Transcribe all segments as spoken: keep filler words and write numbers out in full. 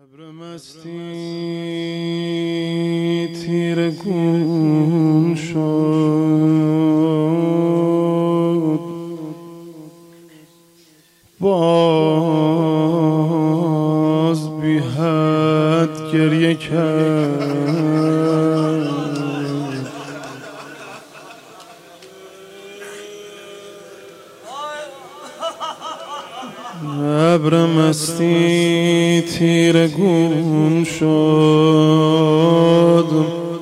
ابر مستی تیرگون شد، باز بی حد گریه کرد. ابر مستی تیرگون شد،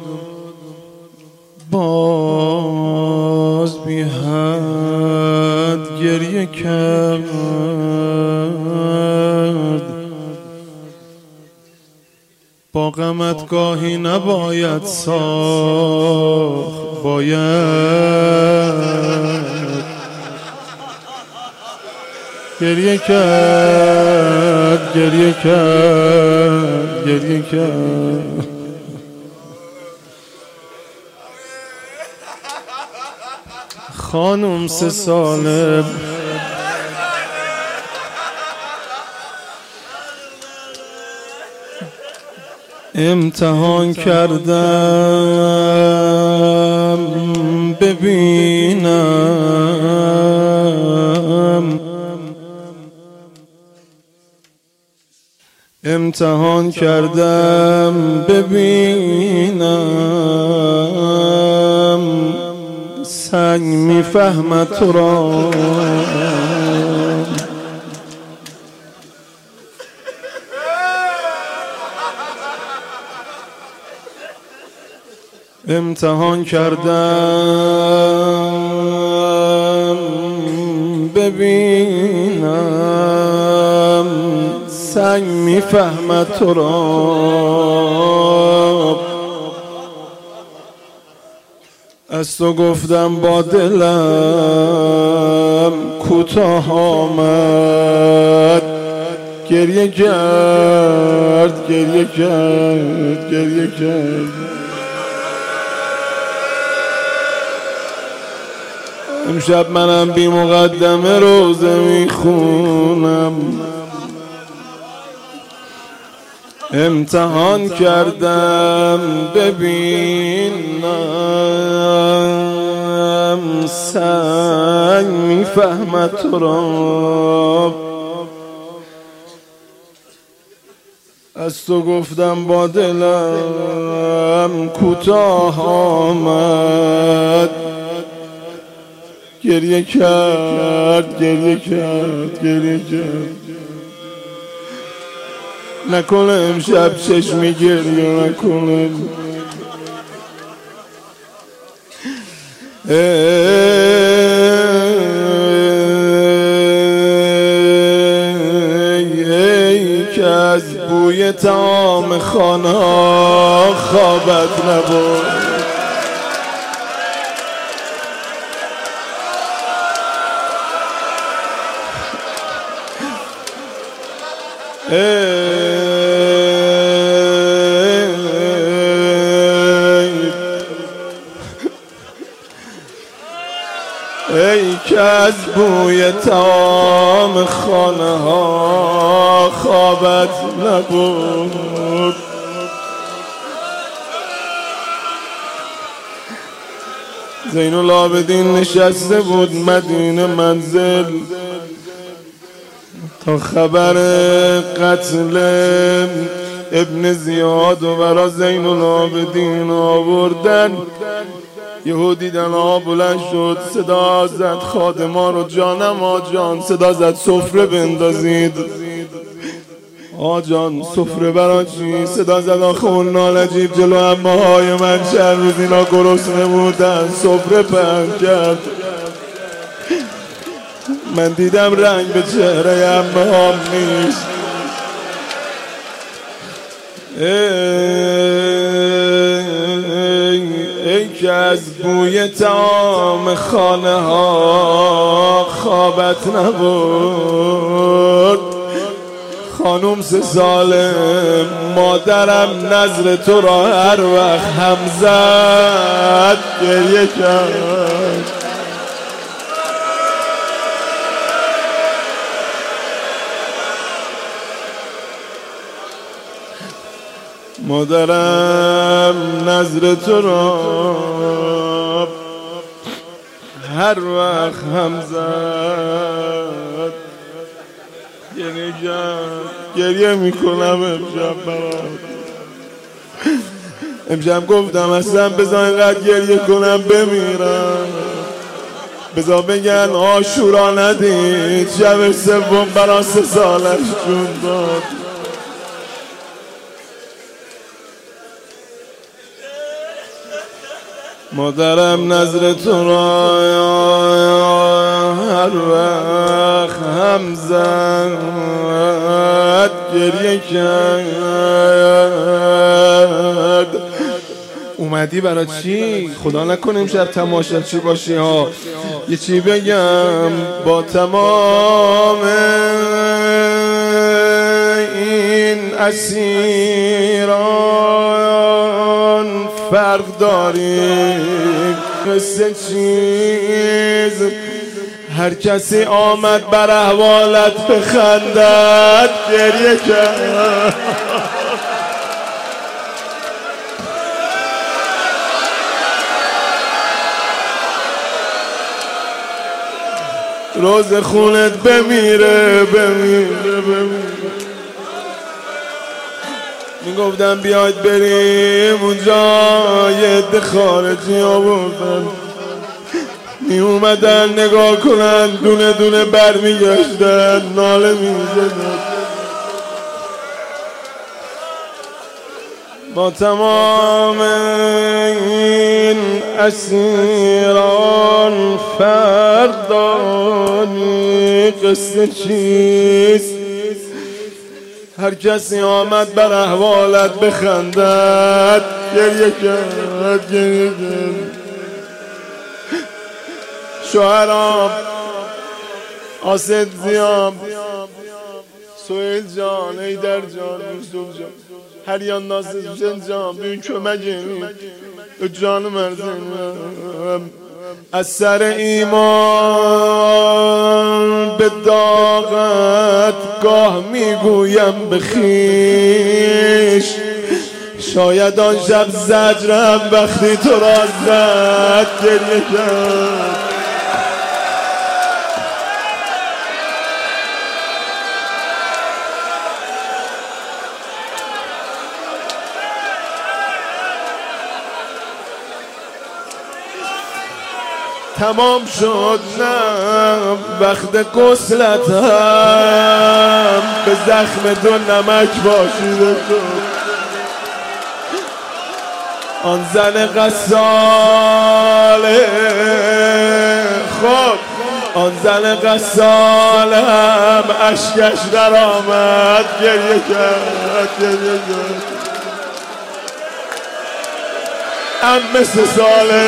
باز بی حد گریه کرد. با غمت گاهی نباید ساخت، باید گریه کرد، گریه کرد، گریه کرد. خانم سه ساله امتحان کردم ببینم، امتحان کردم ببینم، سنگ میفهمد تو را. امتحان کردم ببینم، سنگ میفهمد تو را. از تو گفتم با دلم کوتاه آمد، گریه کرد، گریه کرد، گریه کرد. امشب منم بی مقدمه روزه میخونم، امتحان کردم ببینم، سنگ میفهمد تو را. از تو گفتم با دلم کوتاه آمد، گریه کرد، گریه کرد، گریه کرد. نکنه امشب چشمی گریه نکنه. ای, ای که از بوی طعام خانه خوابت نبرد. ای, ای که از بوی طعام خانه ها خوابت نبرد. زین العابدین نشسته بود مدینه منزل تا خبر قتل ابن زیاد و برا زین العابدین آوردن. یهو دیدن آب بلند شد، صدا زد خادما رو جانم آجان، صدا زد سفره بندازید. آجان سفره برا چی؟ صدا زد آخه اون نالجیب جلو امه های من چند روز اینا گرسنه بودن، سفره پهن کرد. من دیدم رنگ به چهره امه ها نیست. ای, ای که از بوی طعام خانه ها خوابت نبرد. خانوم سه ساله مادرم نظر تو را هر وقت هم زد گریه کرد. مادرم نظر تو را هر وقت هم زد گریه کرد. گریه میکنم امشب برات. امشب گفتم اصلا بذار اینقدر گریه کنم بمیرم، بذار بگن عاشورا ندید شب سوم برا سه سالش جون داد. مادرم نظر تو را هر وقت هم زد گریه کرد. اومدی برای چی؟ خدا نکنه امشب تماشا چی باشی ها. یه چی بگم با تمام این اسیران فرق داریم مثل چیز. هر کسی آمد بر احوالت بخندد گریه کرد. روز خونت بمیره بمیره بمیره. میگفتم بیاید بریم اونجا، یه عده خارجی آوردن می اومدن نگاه کنن دونه دونه برمیگشتن ناله میزدن. با تمام این اسیران فرق داری قصه چیست. هر کسی آمد بر احوالت بخندد گریه کرد گریه کرد. شوهرام آسد زیام سویل جان ایدر جان یوسف جان هریان ناصر حسین جان بین kömeğini canım erzim. از سر ایمان به داغت گاه میگویم بخیش. شاید آن شب زجرم وقتی تو را زد گریه کرد. تمام شد نه وقت غسلت هم به زخم دو نمک باشیده شد. آن زن غساله خب آن زن غساله هم اشکش در آمد گریه کرد گریه کرد. ام مثل ساله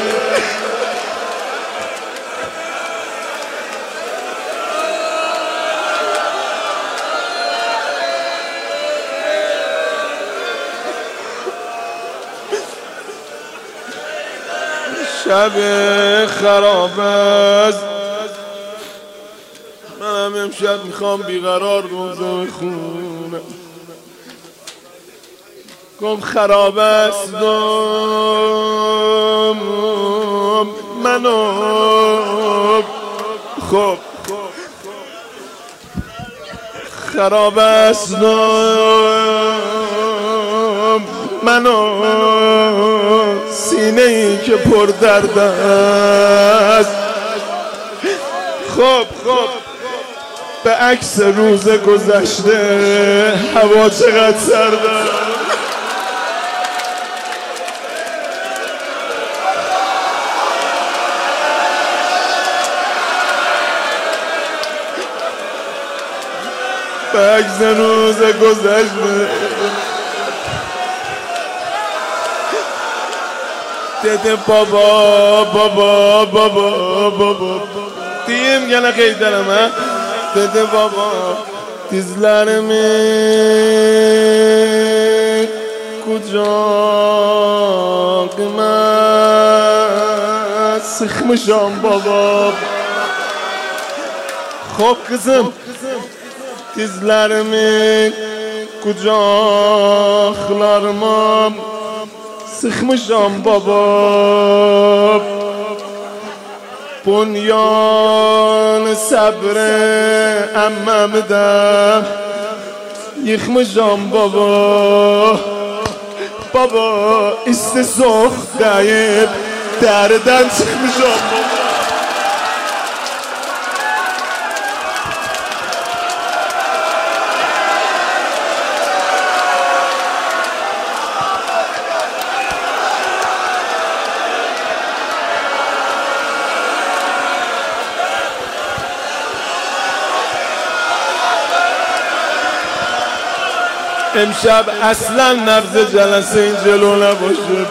شب خراب است. منم امشب میخوام بیقرار روزه بخونم. گم خراب است دم منو خب خراب است دم منو سینه ای که پر درد است. خب خب به عکس روز گذشته هوا چقدر سرد است. به عکس روز گذشته dedim baba baba baba baba diyeyim gene kıydarım ha. Dedim baba dizlerimi kucağıma sıkmışam baba. Hop kızım dizlerimi kucaklarıma sıkmışam baba. Bunyan sabrı emmemde yıkmışam baba. Baba istisok deyip derden çıkmışam baba. امشب اصلا نبض جلسه این جلو نباشه.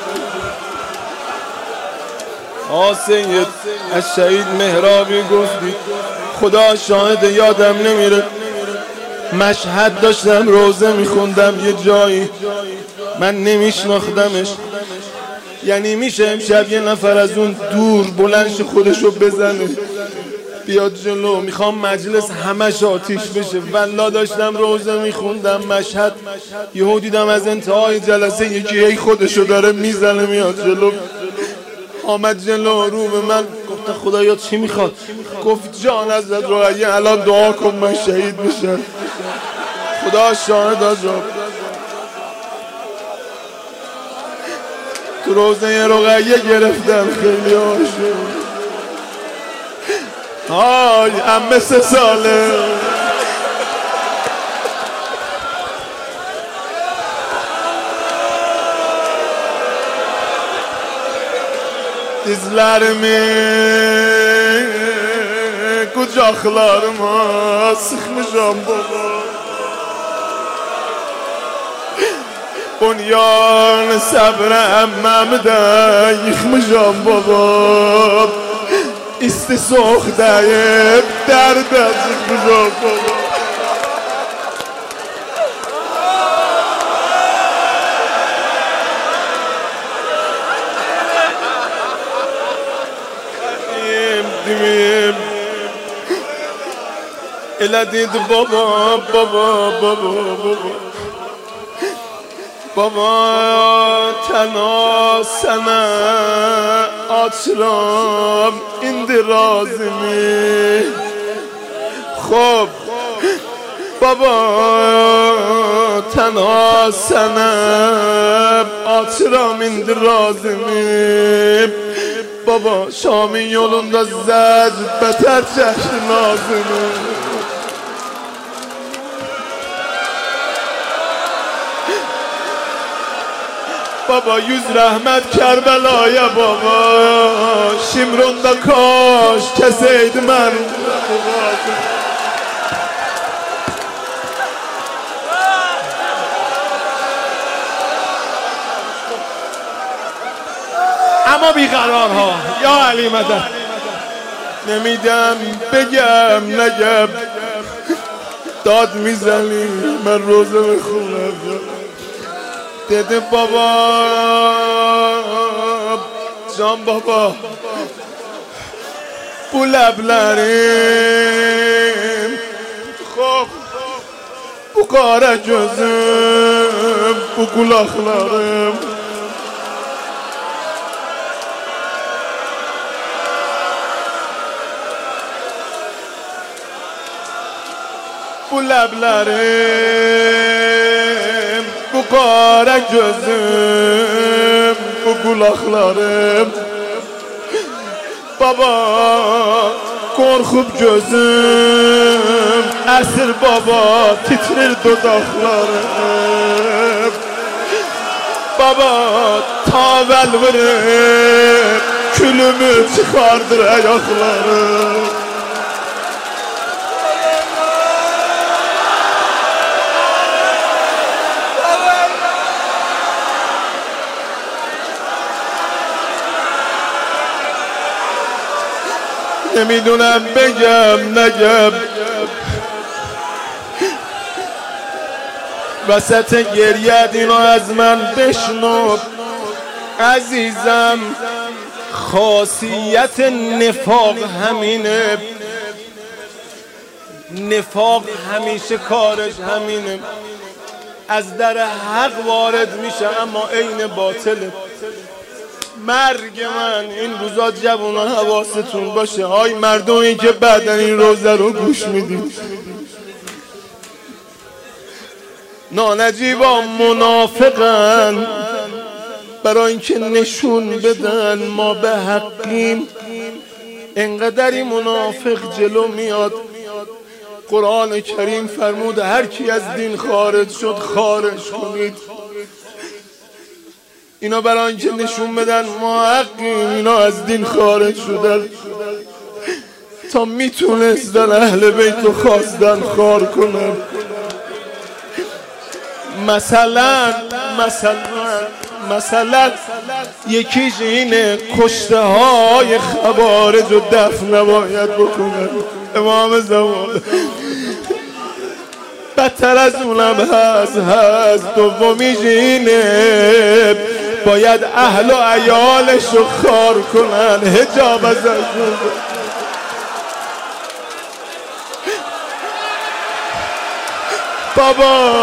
آسید از شهید مهرابی گفتی خدا شاهد یادم نمیره. مشهد داشتم روزه میخوندم یه جایی من نمیشناختمش. یعنی میشه امشب یه نفر از اون دور بلندش خودشو بزنه بیاد جلو؟ میخوام مجلس همش آتیش بشه. والله داشتم روزه میخوندم مشهد، یهو دیدم از انتهای جلسه یکی ای خودشو داره میزنه میاد جلو. آمد جلو رو به من گفت خدایا چی میخواد؟ گفت جان ازت رقیه الان دعا کن من شهید بشم. خدا شاهد آجا تو روزه رقیه گرفتم خیلی آشو. آی امه سه ساله dizlerimi kucaklarıma sıkmışam baba. Bunyan sabrı emmemde yıkmışam baba. İstisok deyip derde çıkmışam baba. Dimim Elə dedi baba, baba, baba, baba. Baba tənha sənə açıram indi razimi. Xob baba tənha sənə açıram indi razimi. Baba Şam'ın yolunda zed beter çekti nazını. Baba yüz rahmet Kerbela'ya baba. Şimronda kaş keseydi ben. اما بیقرارها یا علی مدد نمیدم بگم نگم داد میزنی من روزه بخونم. دیده بابا جان بابا bu leblerim خب bu kara gözüm bu kulaklarım bu leblerim, bu kara gözüm, bu kulaklarım. Baba korkup gözüm, esir baba titrir dudaklarım. Baba tavel verip külümü çıkardır ayaklarım. نمیدونم بگم نگم وسط گریت اینو از من بشنو عزیزم. خاصیت نفاق همینه، نفاق همیشه کارش همینه. از در حق وارد میشه اما عین باطله. مرگ من این روزا جوونا حواستون باشه، های مردمی که بعدن این روزه رو گوش میدید، نانجیبا منافقن برای اینکه نشون بدن ما به حقیم. انقدری منافق جلو میاد، قرآن کریم فرمود هر کی از دین خارج شد خارج کنید. اینا برای اینکه نشون بدن ما حقیم، اینا از دین خارج شدن تا میتونستن اهل بیت رو خواستن خار کنن. مثلا مثلا مثلا یکیش اینه کشته های خوارج و دفن نباید بکنن. امام زمان بدتر از اونم هست هست دومیش اینه باید اهل و عیالش رو خار کنن، حجاب ازشون. بابا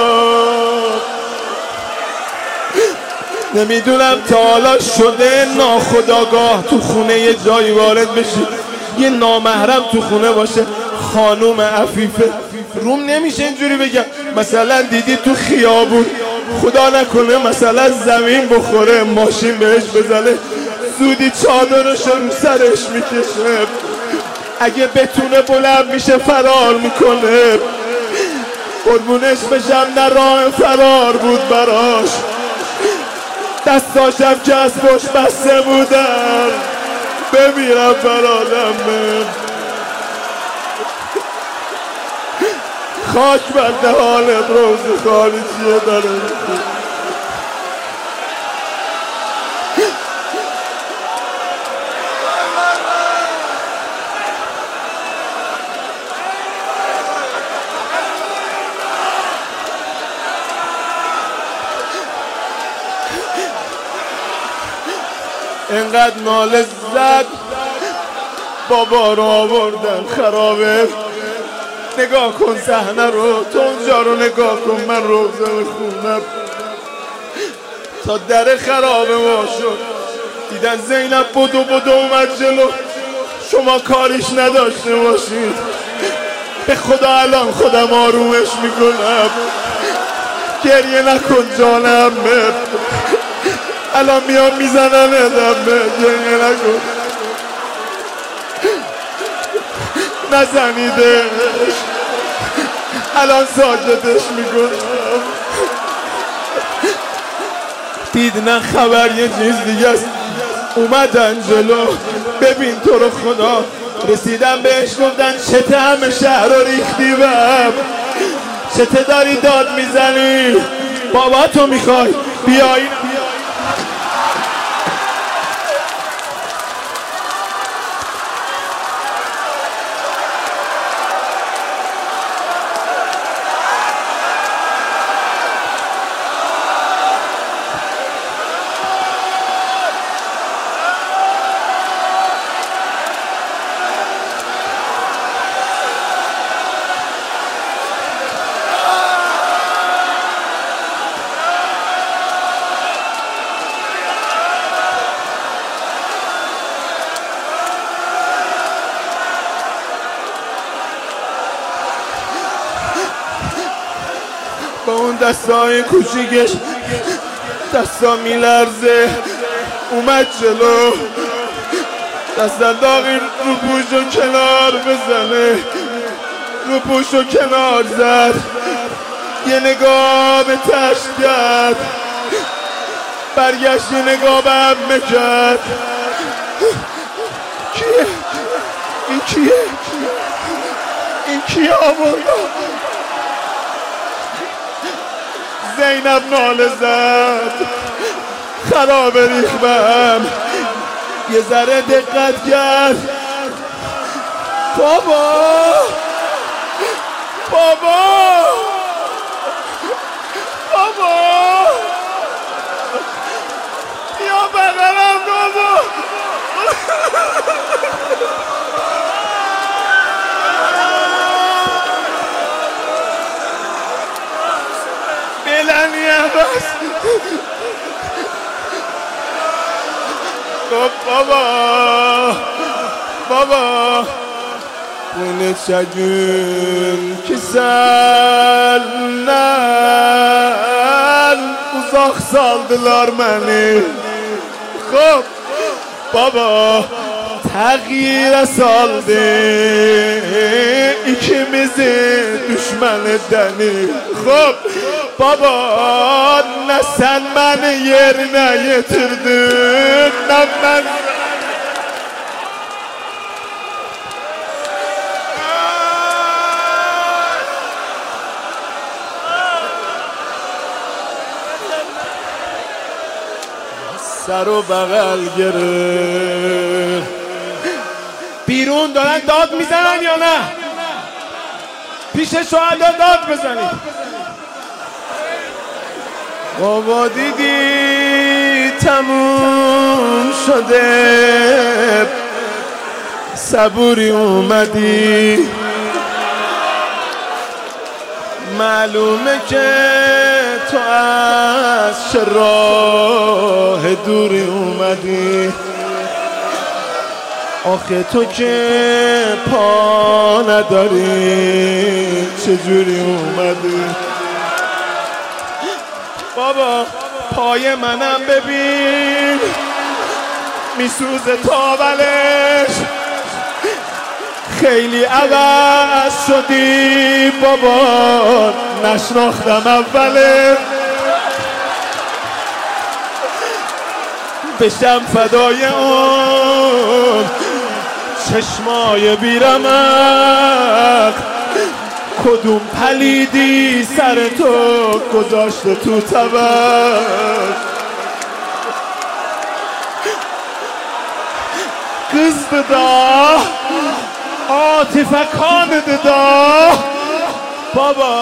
نمیدونم تا حالا شده ناخودآگاه تو خونه یه جایی وارد بشی، یه نامحرم تو خونه باشه، خانوم عفیفه، روم نمیشه اینجوری بگم. مثلا دیدی تو خیابون، خدا نکنه مثلا زمین بخوره، ماشین بهش بزنه، زودی چادرش رو سرش میکشه، اگه بتونه بلند میشه فرار میکنه. قربونش بشم نه راه فرار بود براش، دستاشم که از پشت بسته بودن. بمیرم برادم من، خاک بر حالت روز خالی چیه داره. انقدر ناله زد بابا رو آوردن خرابه. نگاه کن صحنه رو، تو اونجا رو نگاه کن، من روزه میخونم. تا در خرابه ما شد دیدن زینب بدو بدو اومد جلو. شما کاریش نداشته باشید، به خدا الان خودم آرومش میکنم. گریه نکن جانم، الان میام میزنم ادم، گریه نکن، نزنیدش، الان ساکتش میکنم. دید نه خبر یه چیز دیگه است، اومدن جلو. ببین تو رو خدا، رسیدم بهش گفتن چته همه شهر رو ریختی بهم، چته داری داد میزنی، بابا تو میخوای بیایی. با اون دستای کوچیکش دستا میلرزه، اومد جلو، دست داغی رو پوشو کنار بزنه، رو پوشو کنار زد، یه نگاه به تشت کرد، برگشت یه نگاه به همه کرد. کیه؟ این کیه؟ این کیه آورده؟ زینب ناله زد، خراب ریخ بهم، یه ذره دقت کرد. بابا بابا بابا یا بغلم بابا. بس بابا baba bu neçə gün ki səndən uzaq saldılar məni. Xop baba təğyirə saldı ikimizi düşmən edəni. Xop baba nə sən məni yerinə yetirdin, nə mən سر و بغل گرفت. بیرون دارن داد میزنن یا نه؟ پیش شهدا داد بزنید. بابا دیدی تموم شده، صبوری اومدی، معلومه که تو از چه راه دوری اومدی. آخه تو که پا نداری چجوری اومدی؟ بابا پای منم ببین میسوزه تاولش، خیلی عوض شدی بابا، نشناختم اوله. بشم فدای اون چشمای بیرمق، کدوم پلیدی سر تو گذاشته تو طبق. Kız da Atife kanıdı da baba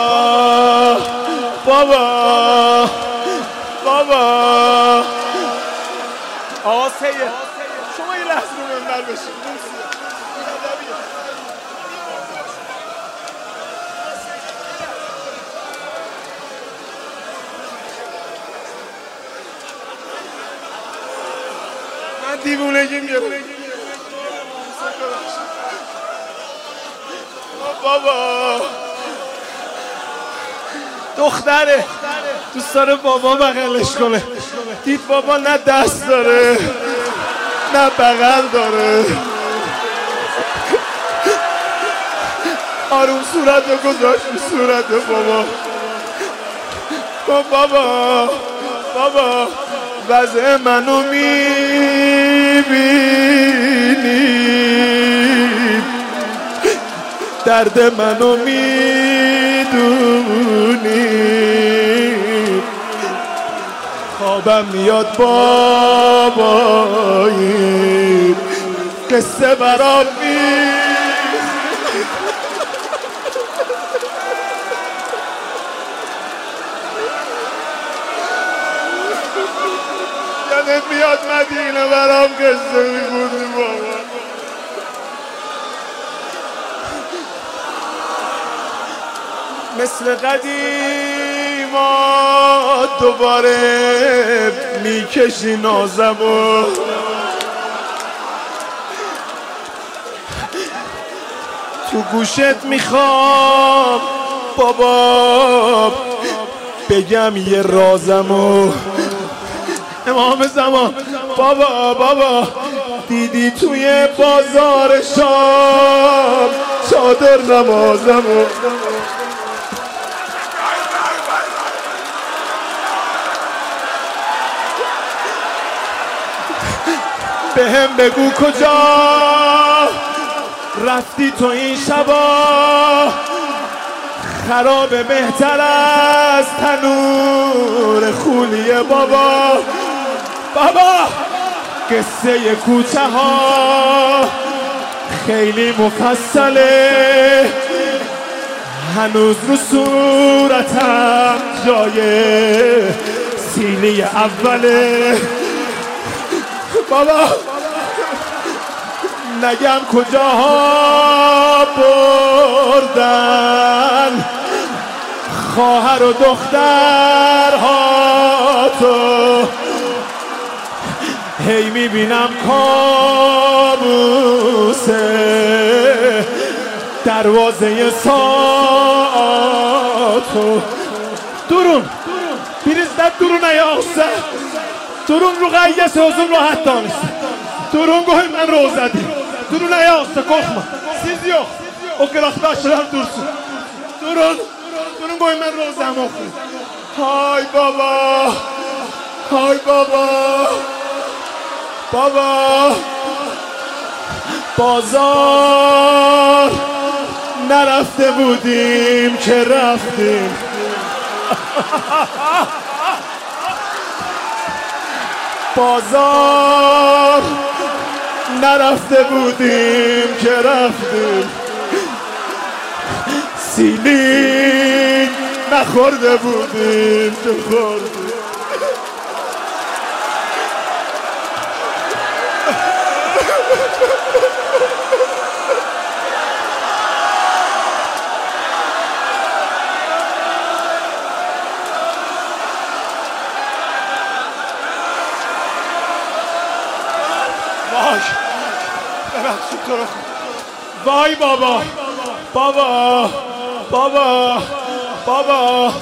baba baba. آقا سید شما یه لحظه رو منبر بشید. من دیوونگیم گرفت بابا. دختره دوست داره بابا بغلش کنه، دید بابا نه دست داره نه بغل داره، آروم صورت رو گذاشت به صورت بابا. بابا بابا وضع منو میبینی، درد منو میدونی، خوابم میاد بابایی قصه برام میخ. یادت میاد مدینه برام قصه میگوندی بابا. مثل قدیما دوباره میکشی نازمو، تو گوشت میخوام بابا بگم یه رازمو. امام زمان بابا بابا دیدی توی بازار شام چادر نمازمو. به هم بگو کجا رفتی تو این شبا، خرابه بهتر از تنور خولیه بابا. بابا قصه کوچه ها خیلی مفصله، هنوز رو صورتم جای سیلی اوله. بابا نگم کجاها بردن خواهر و دخترها هی میبینم کابوسه دروازه ساعتو درون بیریزدت درون ایاسه درون رو غیس حضور رو حتانیست درون گوهی من روزدی درون ایاسه کخما سیزیو o kıraktaşlar dursun. Durun. Durun koyun ben rozam okuyayım. Hay baba. Hay baba. Baba. Bazar. نرفته بودیم که رفتیم. بازار نرفته بودیم که رفتیم. سیلین نخورده بودیم که خوردیم. وای ببخشید تو رو وای بابا بابا بابا بابا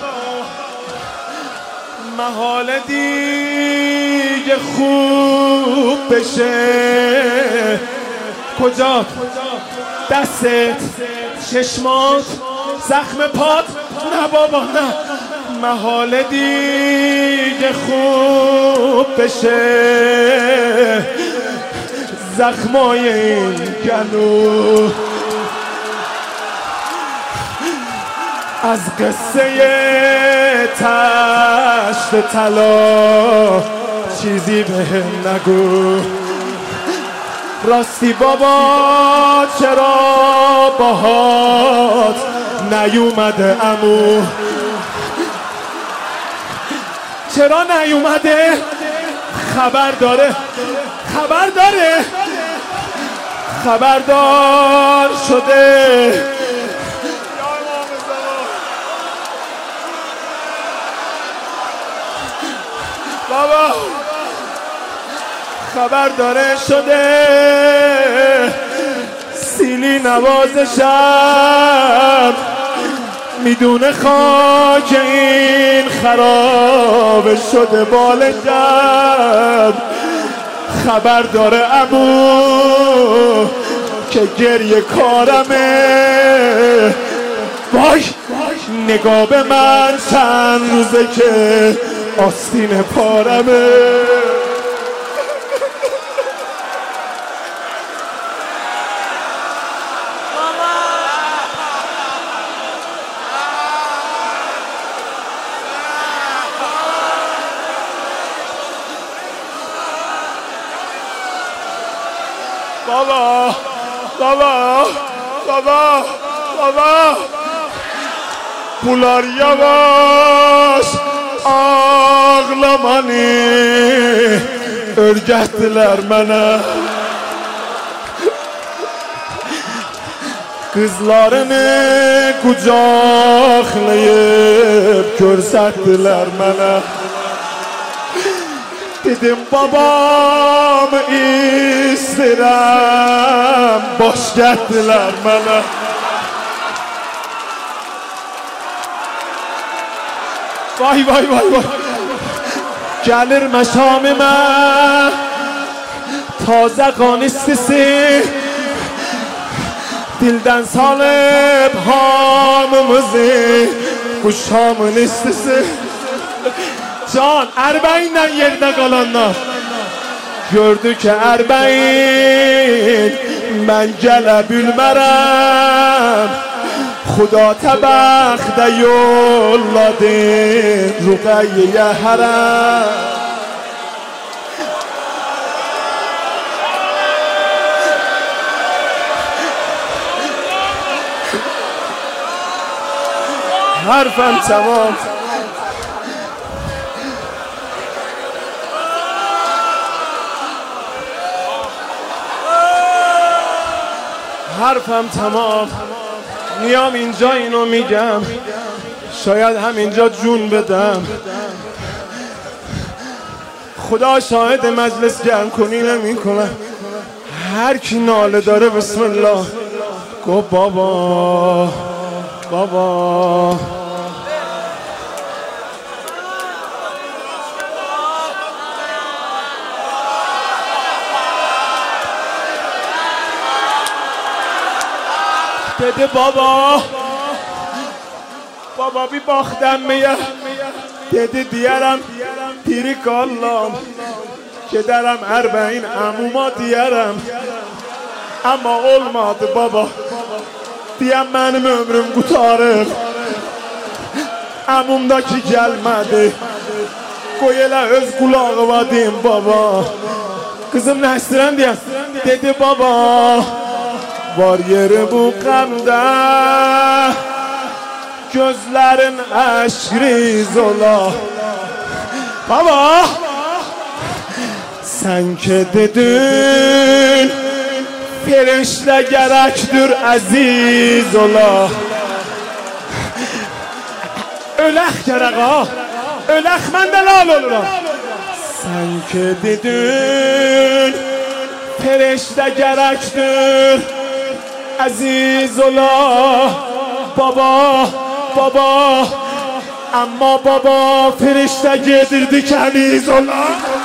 محاله دیگه خوب بشه کجات دستت چشمات زخم پات نه بابا نه محاله دیگه خوب بشه زخمای این گلو از قصه تشت طلا چیزی بهم نگو راستی بابا چرا باهات نیومده عمو چرا نیومده خبر داره خبر داره خبردار شده بابا خبر داره شده سیلی نوازشم میدونه خاک این خراب شده بالشم خبر داره عمو که گریه کارمه وای نگاه به من چند روزه که آستین پارمه بابا بابا بابا بابا پولار yavaş ağlamanı örgettiler bana kızlarını kucaklayıp görsettiler bana dedim babamı isterim boş gettiler bana vay vay vay vay gelir meşamime taze kan istisi dilden salip hamımızı bu Şam'ın istisi can Erbeğin'den yerde kalanlar gördü ki Erbeğin ben gele bilmerem خدا تبخت یولاده رقیه حرم حرفم تمام حرفم تمام میام اینجا اینو میگم شاید همینجا جون بدم خدا شاهد مجلس گرم کنی نمی کنم. هر کی ناله داره بسم الله گو بابا بابا. دده بابا بابا بی باختم میه دده دیرم دیری کالام که درم اربعین عموما دیرم اما olmadı baba diyem benim ömrüm kurtarır amumdaki gelmedi koy elə öz kulağıma deyim baba. Kızım Nəstirən diyem dedi baba var yeri bu qəmdə gözlərin əşriz ola baba. Sen ki dedin Firişlə gərəkdir əziz ola. Ölək gərək ha, ölək mən də lal oluram. Sen ki dedin Firişlə gərəkdir əziz ola baba baba. Amma baba firişlə gedirdi kəniz ola.